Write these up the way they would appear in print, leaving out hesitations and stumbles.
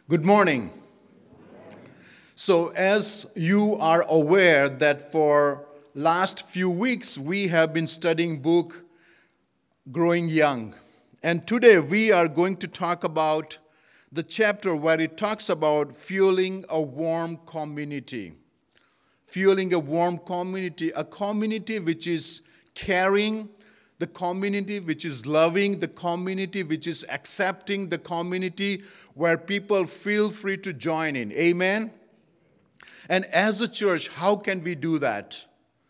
Good morning. So as you are aware that for last few weeks we have been studying book Growing Young. And today we are going to talk about the chapter where it talks about fueling a warm community. Fueling a warm community, a community which is caring, the community which is loving, the community which is accepting, the community where people feel free to join in. Amen? And as a church, how can we do that?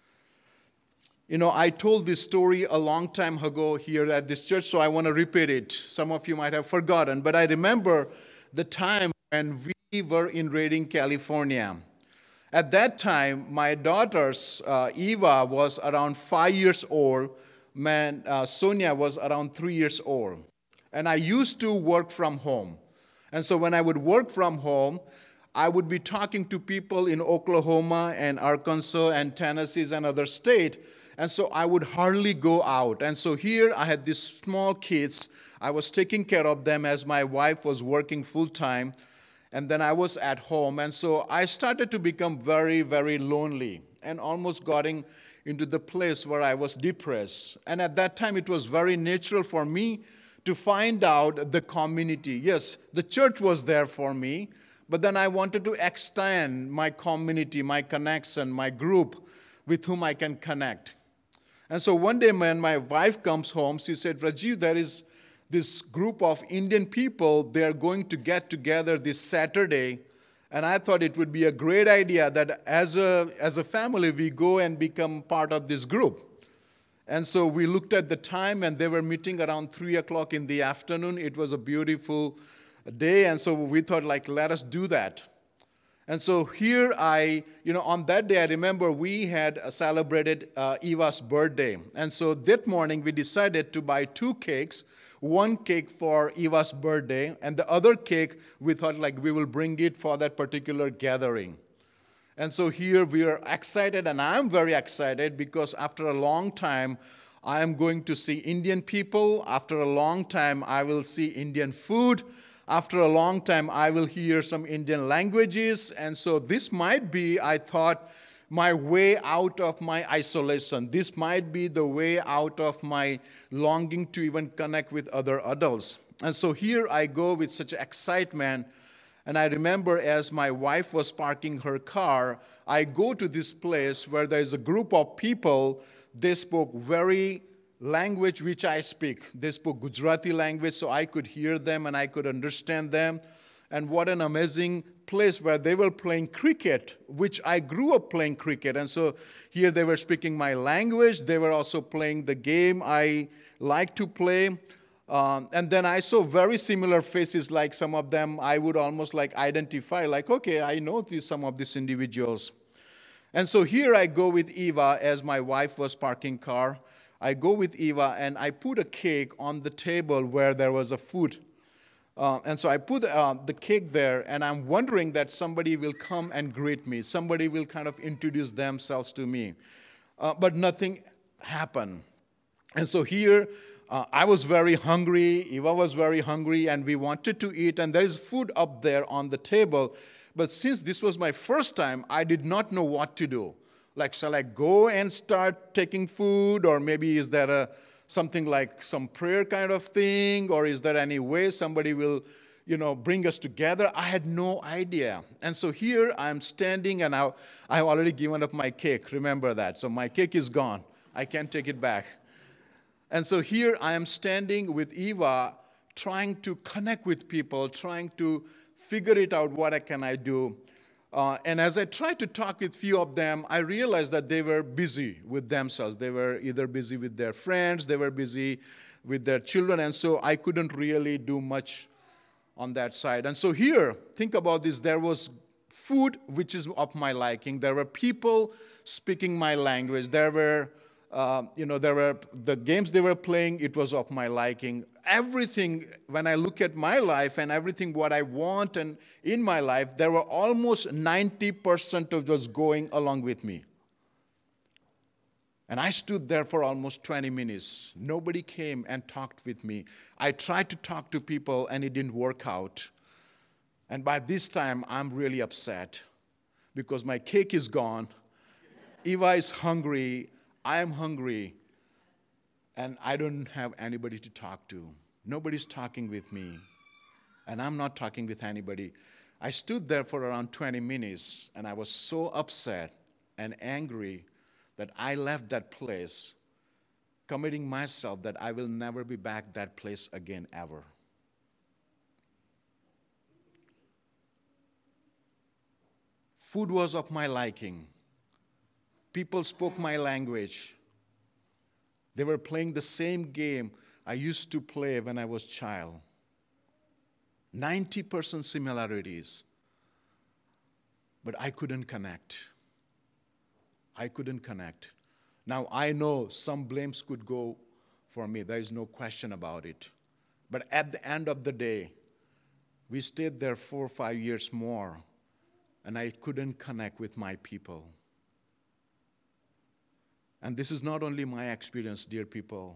I told this story a long time ago here at this church, so I want to repeat it. Some of you might have forgotten, but I remember the time when we were in Redding, California. At that time, my daughters, Eva was around 5 years old, Sonia was around 3 years old. And I used to work from home. And so when I would work from home, I would be talking to people in Oklahoma and Arkansas and Tennessee and other states. And so I would hardly go out. And so here I had these small kids. I was taking care of them as my wife was working full time. And then I was at home. And so I started to become very, very lonely and almost getting into the place where I was depressed. And at that time, it was very natural for me to find out the community. Yes, the church was there for me, but then I wanted to extend my community, my connection, my group with whom I can connect. And so one day when my wife comes home, she said, Rajiv, there is this group of Indian people, they are going to get together this Saturday. And I thought it would be a great idea that as a family, we go and become part of this group. And so we looked at the time, and they were meeting around 3 o'clock in the afternoon. It was a beautiful day, and so we thought, let us do that. And so here on that day, I remember we had celebrated Eva's birthday. And so that morning, we decided to buy 2 cakes. One cake for Eva's birthday, and the other cake, we thought we will bring it for that particular gathering. And so here we are excited, and I'm very excited because after a long time, I am going to see Indian people. After a long time, I will see Indian food. After a long time, I will hear some Indian languages. And so this might be, I thought, my way out of my isolation. This might be the way out of my longing to even connect with other adults. And so here I go with such excitement. And I remember as my wife was parking her car, I go to this place where there is a group of people. They spoke very language which I speak. They spoke Gujarati language, so I could hear them and I could understand them. And what an amazing place where they were playing cricket, which I grew up playing cricket. And so here they were speaking my language. They were also playing the game I like to play. And then I saw very similar faces, like some of them I would almost identify, okay, I know some of these individuals. And so here I go with Eva as my wife was parking car. I go with Eva and I put a cake on the table where there was a food. And so I put the cake there, and I'm wondering that somebody will come and greet me. Somebody will kind of introduce themselves to me. But nothing happened. And so here, I was very hungry. Eva was very hungry, and we wanted to eat. And there is food up there on the table. But since this was my first time, I did not know what to do. Shall I go and start taking food? Or maybe is there something like some prayer kind of thing, or is there any way somebody will, bring us together? I had no idea. And so here I'm standing, and I've already given up my cake. Remember that. So my cake is gone. I can't take it back. And so here I am standing with Eva, trying to connect with people, trying to figure it out, what can I do? And as I tried to talk with few of them, I realized that they were busy with themselves. They were either busy with their friends, they were busy with their children, and so I couldn't really do much on that side. And so here, think about this, there was food which is of my liking. There were people speaking my language. There were the games they were playing, it was of my liking. Everything, when I look at my life and everything what I want and in my life, there were almost 90% of was going along with me. And I stood there for almost 20 minutes. Nobody came and talked with me. I tried to talk to people and it didn't work out. And by this time, I'm really upset because my cake is gone. Eva is hungry. I am hungry. And I don't have anybody to talk to. Nobody's talking with me. And I'm not talking with anybody. I stood there for around 20 minutes, and I was so upset and angry that I left that place, committing myself that I will never be back that place again ever. Food was of my liking. People spoke my language. They were playing the same game I used to play when I was a child. 90% similarities. But I couldn't connect. Now, I know some blames could go for me. There is no question about it. But at the end of the day, we stayed there 4 or 5 years more, and I couldn't connect with my people. And this is not only my experience, dear people.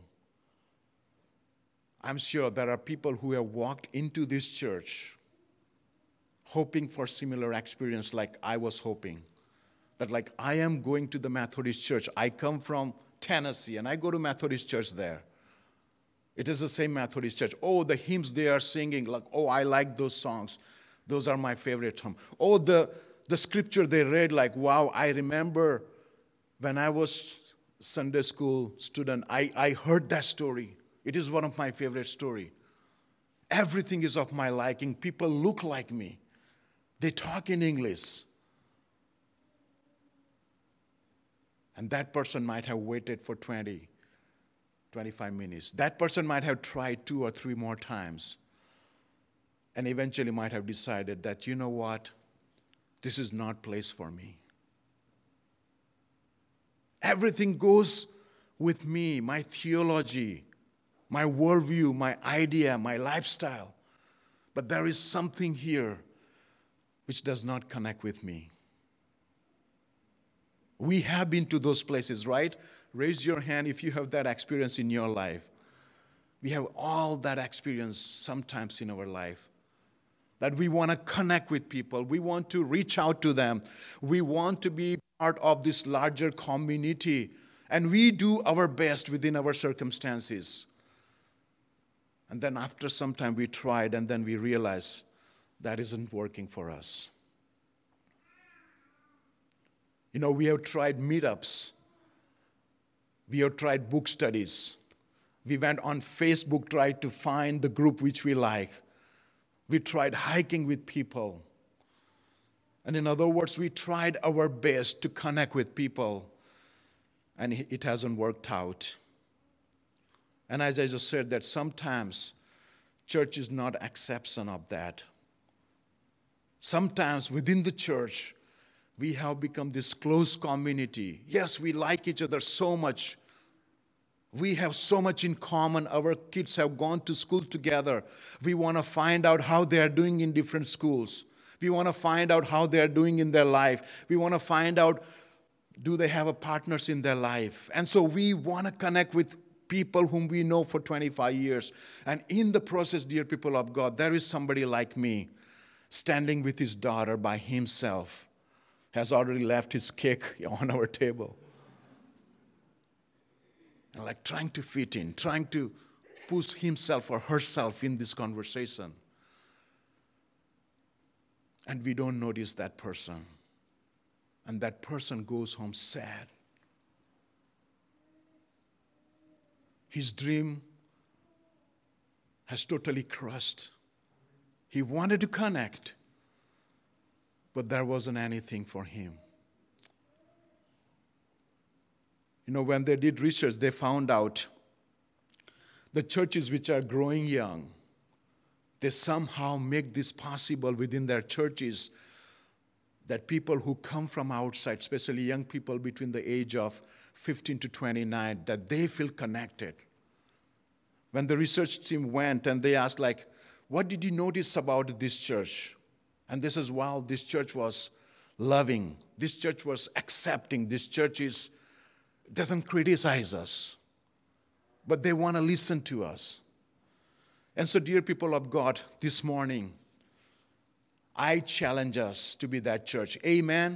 I'm sure there are people who have walked into this church hoping for similar experience like I was hoping. That like I am going to the Methodist church. I come from Tennessee and I go to Methodist church there. It is the same Methodist church. Oh, the hymns they are singing, like, oh, I like those songs. Those are my favorite hymns. Oh, the scripture they read, like, wow, I remember when I was Sunday school student, I heard that story. It is one of my favorite stories. Everything is of my liking. People look like me. They talk in English. And that person might have waited for 20, 25 minutes. That person might have tried 2 or 3 more times. And eventually might have decided that, you know what? This is not place for me. Everything goes with me, my theology, my worldview, my idea, my lifestyle. But there is something here which does not connect with me. We have been to those places, right? Raise your hand if you have that experience in your life. We have all that experience sometimes in our life. That we want to connect with people. We want to reach out to them. We want to be part of this larger community. And we do our best within our circumstances. And then after some time we tried and then we realized that isn't working for us. You know, we have tried meetups. We have tried book studies. We went on Facebook, tried to find the group which we like. We tried hiking with people. And in other words, we tried our best to connect with people. And it hasn't worked out. And as I just said, that sometimes church is not an exception of that. Sometimes within the church, we have become this close community. Yes, we like each other so much. We have so much in common. Our kids have gone to school together. We want to find out how they are doing in different schools. We want to find out how they are doing in their life. We want to find out, do they have partners in their life? And so we want to connect with people whom we know for 25 years. And in the process, dear people of God, there is somebody like me standing with his daughter by himself, has already left his cake on our table. And like trying to fit in, trying to push himself or herself in this conversation. And we don't notice that person. And that person goes home sad. His dream has totally crushed. He wanted to connect, but there wasn't anything for him. You know, when they did research, they found out the churches which are growing young, they somehow make this possible within their churches, that people who come from outside, especially young people between the age of 15 to 29, that they feel connected. When the research team went and they asked, like, what did you notice about this church? And this is, wow, this church was loving. This church was accepting. This church doesn't criticize us, but they want to listen to us. And so, dear people of God, this morning, I challenge us to be that church. Amen?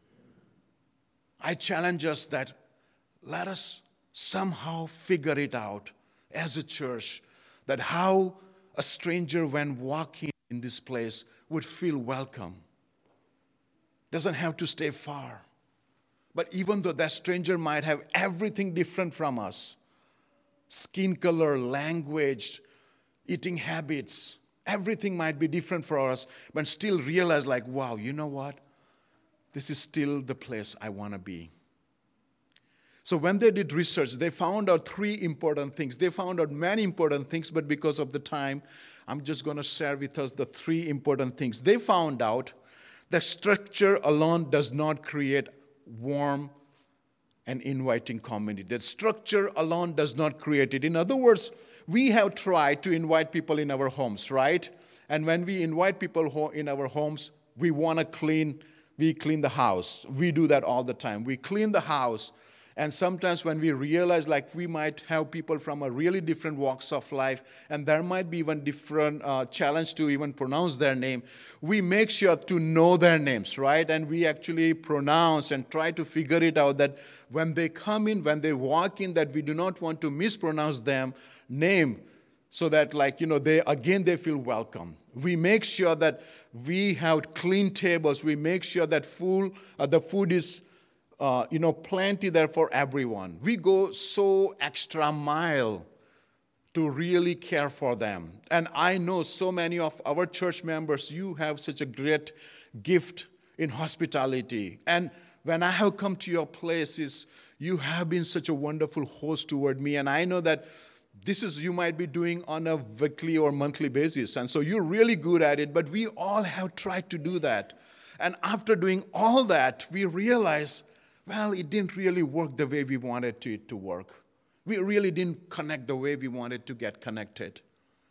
I challenge us that let us somehow figure it out as a church, that how a stranger when walking in this place would feel welcome. Doesn't have to stay far. But even though that stranger might have everything different from us, skin color, language, eating habits, everything might be different for us, but still realize like, wow, you know what? This is still the place I want to be. So when they did research, they found out 3 important things. They found out many important things, but because of the time, I'm just going to share with us the 3 important things. They found out that structure alone does not create warm and inviting community. That structure alone does not create it. In other words, we have tried to invite people in our homes, right? And when we invite people in our homes, we want to clean the house. We do that all the time. We clean the house. And sometimes when we realize like we might have people from a really different walks of life, and there might be even different challenge to even pronounce their name, we make sure to know their names, right? And we actually pronounce and try to figure it out that when they come in, when they walk in, that we do not want to mispronounce them name, so that they feel welcome. We make sure that we have clean tables. We make sure that the food is plenty there for everyone. We go so extra mile to really care for them. And I know so many of our church members, you have such a great gift in hospitality. And when I have come to your places, you have been such a wonderful host toward me. And I know that you might be doing on a weekly or monthly basis. And so you're really good at it, but we all have tried to do that. And after doing all that, we realize, well, it didn't really work the way we wanted it to work. We really didn't connect the way we wanted to get connected.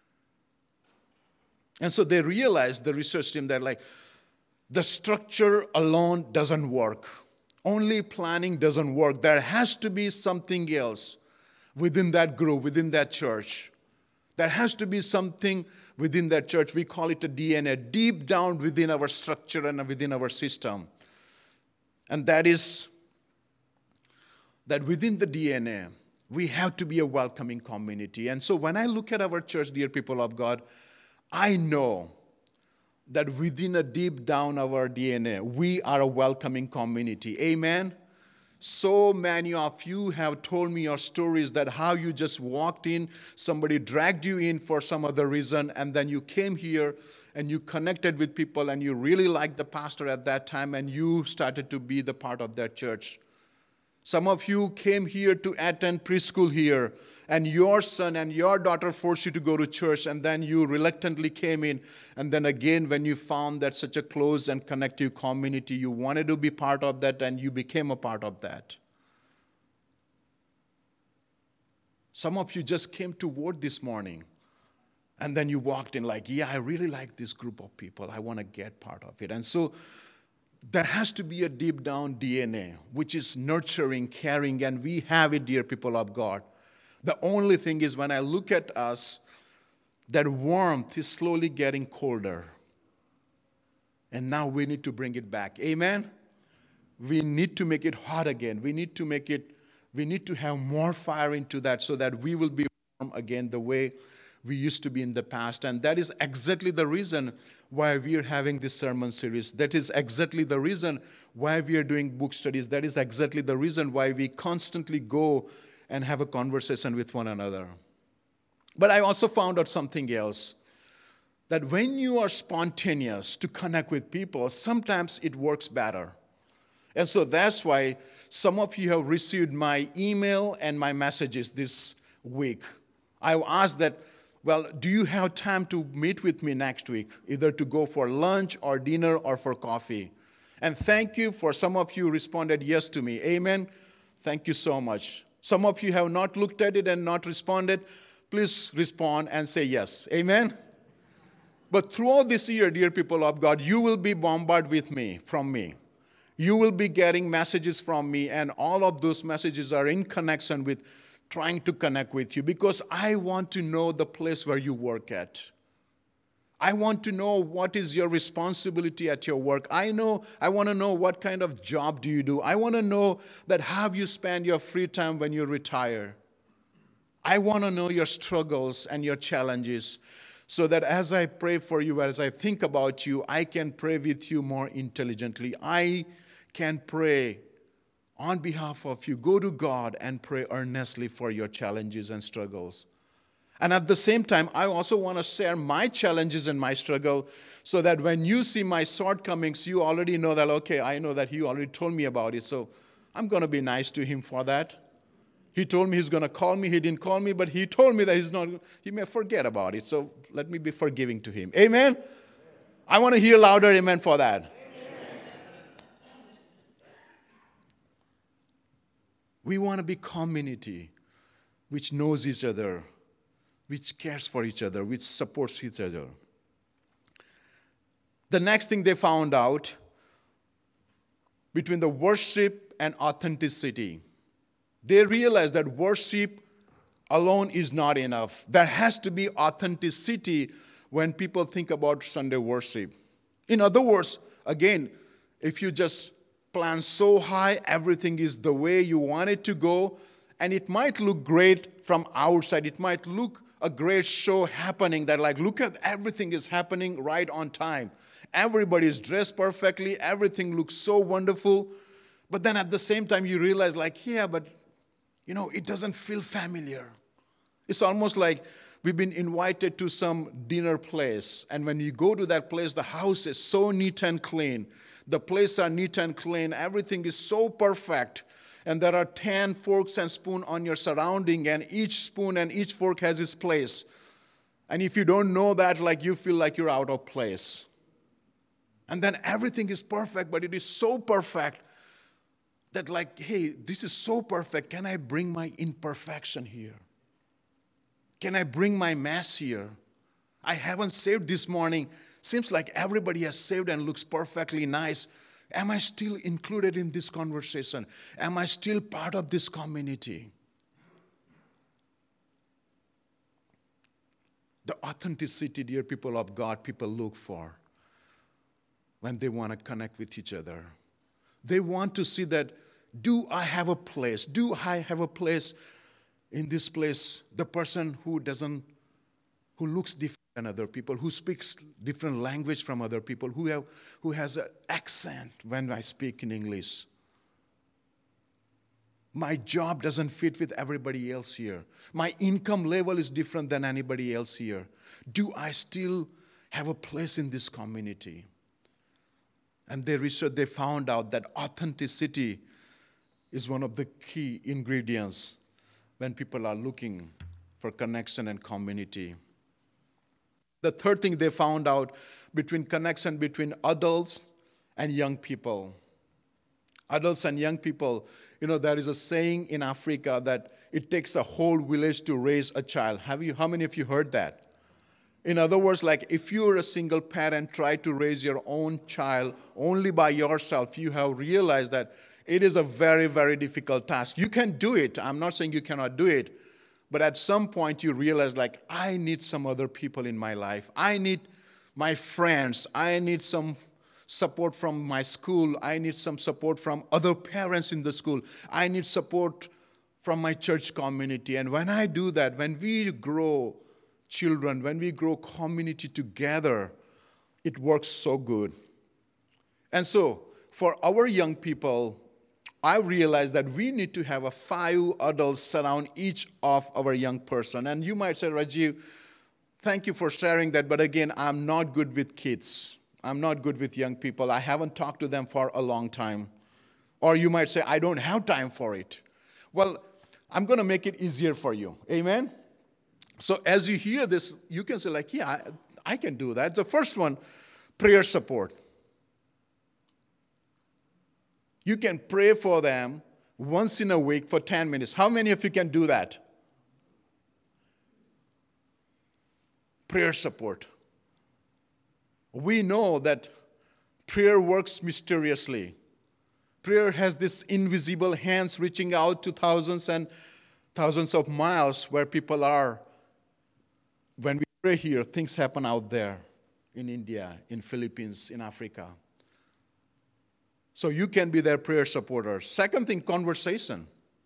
And so they realized, the research team, that the structure alone doesn't work. Only planning doesn't work. There has to be something else within that group, within that church. There has to be something within that church. We call it a DNA, deep down within our structure and within our system. And that is that within the DNA, we have to be a welcoming community. And so when I look at our church, dear people of God, I know that within a deep down our DNA, we are a welcoming community. Amen? So many of you have told me your stories that how you just walked in, somebody dragged you in for some other reason, and then you came here and you connected with people and you really liked the pastor at that time and you started to be the part of that church. Some of you came here to attend preschool here, and your son and your daughter forced you to go to church, and then you reluctantly came in. And then again, when you found that such a close and connective community, you wanted to be part of that, and you became a part of that. Some of you just came to Word this morning, and then you walked in like, yeah, I really like this group of people. I want to get part of it. And so there has to be a deep down DNA, which is nurturing, caring, and we have it, dear people of God. The only thing is when I look at us, that warmth is slowly getting colder. And now we need to bring it back. Amen? We need to make it hot again. We need to have more fire into that so that we will be warm again the way we used to be in the past. And that is exactly the reason why we are having this sermon series. That is exactly the reason why we are doing book studies. That is exactly the reason why we constantly go and have a conversation with one another. But I also found out something else, that when you are spontaneous to connect with people, sometimes it works better. And so that's why some of you have received my email and my messages this week. I asked that, well, do you have time to meet with me next week, either to go for lunch or dinner or for coffee? And thank you for some of you responded yes to me. Amen. Thank you so much. Some of you have not looked at it and not responded. Please respond and say yes. Amen. But throughout this year, dear people of God, you will be bombarded from me. You will be getting messages from me, and all of those messages are in connection with trying to connect with you, because I want to know the place where you work at. I want to know what is your responsibility at your work. I want to know what kind of job do you do. I want to know that how you spend your free time when you retire. I want to know your struggles and your challenges so that as I pray for you, as I think about you, I can pray with you more intelligently. I can pray on behalf of you. Go to God and pray earnestly for your challenges and struggles. And at the same time, I also want to share my challenges and my struggle so that when you see my shortcomings, you already know that, okay, I know that he already told me about it, so I'm going to be nice to him for that. He told me he's going to call me. He didn't call me, but he told me that he may forget about it, so let me be forgiving to him. Amen? I want to hear louder amen for that. Amen. We want to be community which knows each other, which cares for each other, which supports each other. The next thing they found out between the worship and authenticity, they realized that worship alone is not enough. There has to be authenticity when people think about Sunday worship. In other words, again, if you just plan so high, everything is the way you want it to go, and it might look great from outside. It might look a great show happening that like, look at everything is happening right on time. Everybody is dressed perfectly. Everything looks so wonderful. But then at the same time, you realize like, yeah, but it doesn't feel familiar. It's almost like we've been invited to some dinner place. And when you go to that place, the house is so neat and clean. The plates are neat and clean. Everything is so perfect. And there are 10 forks and spoons on your surrounding, and each spoon and each fork has its place. And if you don't know that, like you feel like you're out of place. And then everything is perfect, but it is so perfect that like, hey, this is so perfect. Can I bring my imperfection here? Can I bring my mess here? I haven't saved this morning. Seems like everybody has saved and looks perfectly nice. Am I still included in this conversation? Am I still part of this community? The authenticity, dear people of God, people look for when they want to connect with each other. They want to see that, do I have a place? Do I have a place in this place? The person who looks different than other people, who speaks different language from other people, who has an accent when I speak in English. My job doesn't fit with everybody else here. My income level is different than anybody else here. Do I still have a place in this community? And they found out that authenticity is one of the key ingredients when people are looking for connection and community. The third thing they found out between connection between adults and young people. Adults and young people, there is a saying in Africa that it takes a whole village to raise a child. How many of you heard that? In other words, like if you're a single parent, try to raise your own child only by yourself, you have realized that it is a very, very difficult task. You can do it. I'm not saying you cannot do it. But at some point you realize like, I need some other people in my life. I need my friends. I need some support from my school. I need some support from other parents in the school. I need support from my church community. And when I do that, when we grow children, when we grow community together, it works so good. And so for our young people, I realized that we need to have 5 adults surround each of our young person. And you might say, Rajiv, thank you for sharing that, but again, I'm not good with kids. I'm not good with young people. I haven't talked to them for a long time. Or you might say, I don't have time for it. Well, I'm going to make it easier for you. Amen? So as you hear this, you can say like, yeah, I can do that. The first one, prayer support. You can pray for them once in a week for 10 minutes. How many of you can do that? Prayer support. We know that prayer works mysteriously. Prayer has this invisible hands reaching out to thousands and thousands of miles where people are. When we pray here, things happen out there. in India, in Philippines, in Africa. So you can be their prayer supporters. Second thing, conversation.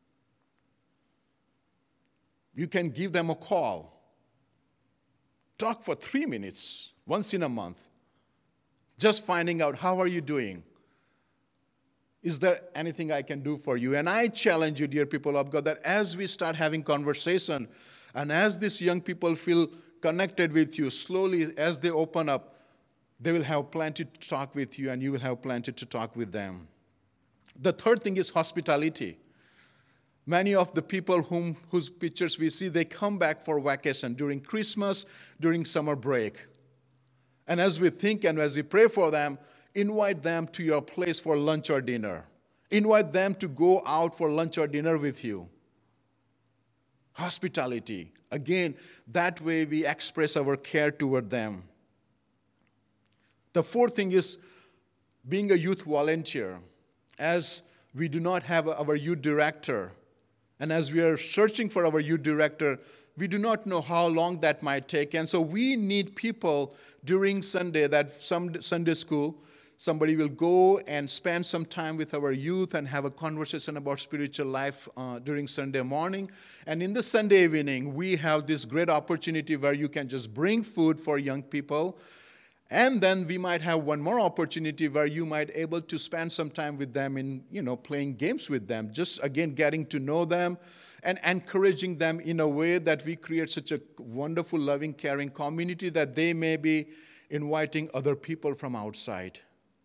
You can give them a call. Talk for 3 minutes, once in a month. Just finding out, how are you doing? Is there anything I can do for you? And I challenge you, dear people of God, that as we start having conversation, and as these young people feel connected with you, slowly as they open up, they will have plenty to talk with you, and you will have plenty to talk with them. The third thing is hospitality. Many of the people whose pictures we see, they come back for vacation during Christmas, during summer break. And as we think and as we pray for them, invite them to your place for lunch or dinner. Invite them to go out for lunch or dinner with you. Hospitality. Again, that way we express our care toward them. The fourth thing is being a youth volunteer. As we do not have our youth director, and as we are searching for our youth director, we do not know how long that might take. And so we need people during Sunday, that some Sunday school, somebody will go and spend some time with our youth and have a conversation about spiritual life during Sunday morning. And in the Sunday evening, we have this great opportunity where you can just bring food for young people. And then we might have one more opportunity where you might be able to spend some time with them in, playing games with them. Just, again, getting to know them and encouraging them in a way that we create such a wonderful, loving, caring community that they may be inviting other people from outside.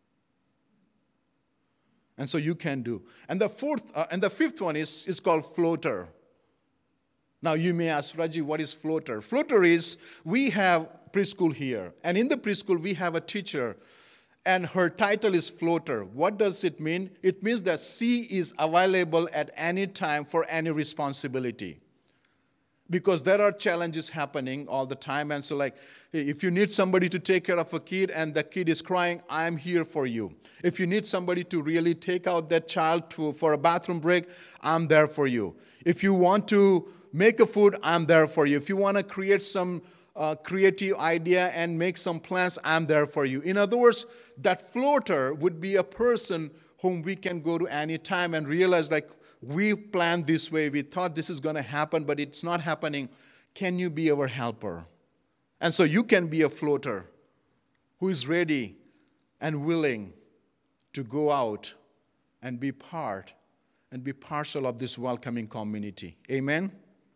And so you can do. And the fifth one is called floater. Now you may ask, Raji, what is floater? Floater is, we have preschool here. And in the preschool, we have a teacher. And her title is floater. What does it mean? It means that she is available at any time for any responsibility. Because there are challenges happening all the time. And so like, if you need somebody to take care of a kid and the kid is crying, I'm here for you. If you need somebody to really take out that child for a bathroom break, I'm there for you. If you want to make a food, I'm there for you. If you want to create some creative idea and make some plans, I'm there for you. In other words, that floater would be a person whom we can go to any time and realize, like, we planned this way, we thought this is going to happen, but it's not happening. Can you be our helper? And so you can be a floater who is ready and willing to go out and be part and be partial of this welcoming community. Amen?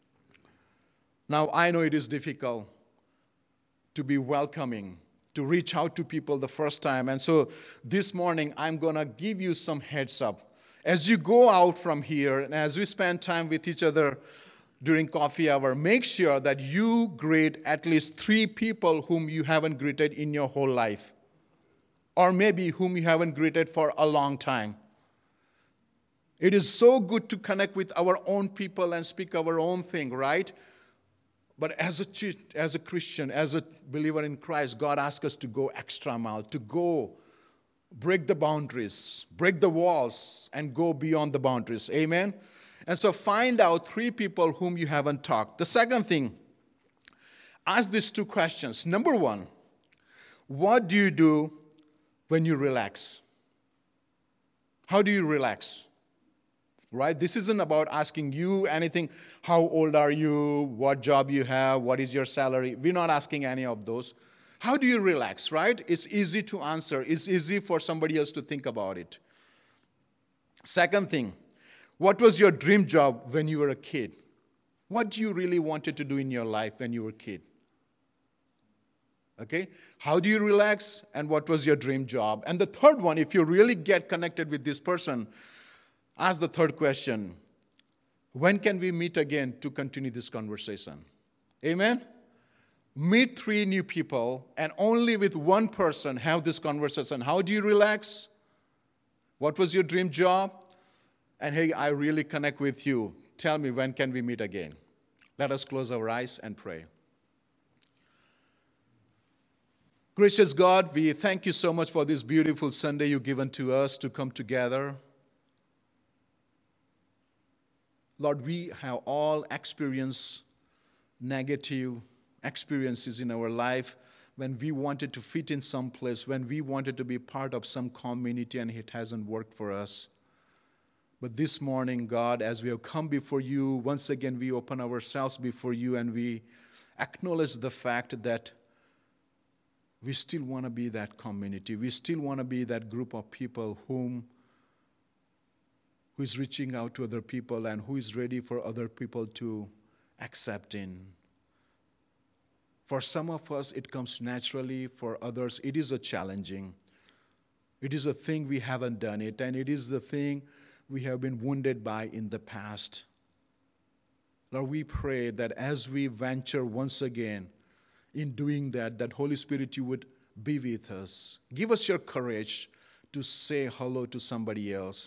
Now, I know it is difficult to be welcoming, to reach out to people the first time. And so this morning, I'm going to give you some heads up. As you go out from here, and as we spend time with each other during coffee hour, make sure that you greet at least 3 people whom you haven't greeted in your whole life, or maybe whom you haven't greeted for a long time. It is so good to connect with our own people and speak our own thing, right? But as a Christian, as a believer in Christ, God asks us to go extra mile, to go break the boundaries, break the walls, and go beyond the boundaries. Amen? And so find out 3 people whom you haven't talked. The second thing, ask these 2 questions. Number 1, what do you do when you relax? How do you relax? Right? This isn't about asking you anything. How old are you? What job you have? What is your salary? We're not asking any of those. How do you relax, right? It's easy to answer. It's easy for somebody else to think about it. Second thing, what was your dream job when you were a kid? What do you really wanted to do in your life when you were a kid? Okay? How do you relax, and what was your dream job? And the third one, if you really get connected with this person, ask the third question, when can we meet again to continue this conversation? Amen? Meet 3 new people, and only with one person have this conversation. How do you relax? What was your dream job? And hey, I really connect with you. Tell me, when can we meet again? Let us close our eyes and pray. Gracious God, we thank you so much for this beautiful Sunday you've given to us to come together. Lord, we have all experienced negative experiences in our life, when we wanted to fit in some place, when we wanted to be part of some community and it hasn't worked for us. But this morning, God, as we have come before you, once again we open ourselves before you and we acknowledge the fact that we still want to be that community. We still want to be that group of people who is reaching out to other people and who is ready for other people to accept in. For some of us, it comes naturally. For others, it is a challenging. It is a thing we haven't done it, and it is the thing we have been wounded by in the past. Lord, we pray that as we venture once again in doing that, that Holy Spirit, you would be with us. Give us your courage to say hello to somebody else.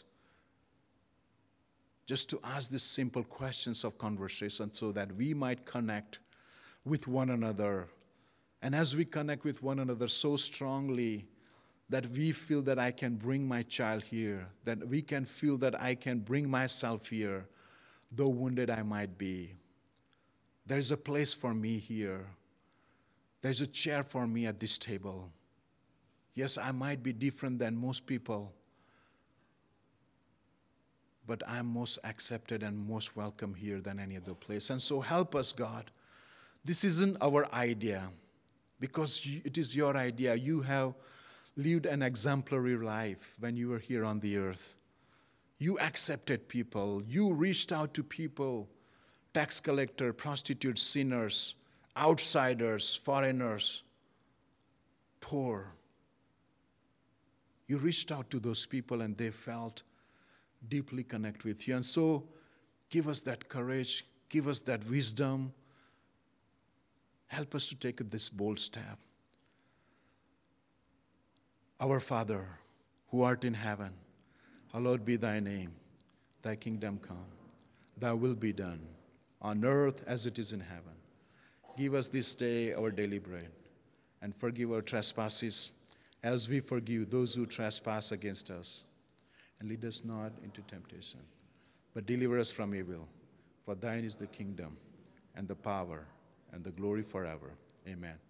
Just to ask these simple questions of conversation so that we might connect with one another. And as we connect with one another so strongly that we feel that I can bring my child here, that we can feel that I can bring myself here, though wounded I might be. There's a place for me here. There's a chair for me at this table. Yes, I might be different than most people, but I'm most accepted and most welcome here than any other place. And so help us, God. This isn't our idea, because it is your idea. You have lived an exemplary life when you were here on the earth. You accepted people. You reached out to people, tax collectors, prostitutes, sinners, outsiders, foreigners, poor. You reached out to those people and they felt deeply connect with you. And so give us that courage, give us that wisdom. Help us to take this bold step. Our Father, who art in heaven, hallowed be thy name. Thy kingdom come. Thy will be done on earth as it is in heaven. Give us this day our daily bread, and forgive our trespasses as we forgive those who trespass against us. And lead us not into temptation, but deliver us from evil. For thine is the kingdom, and the power, and the glory forever. Amen.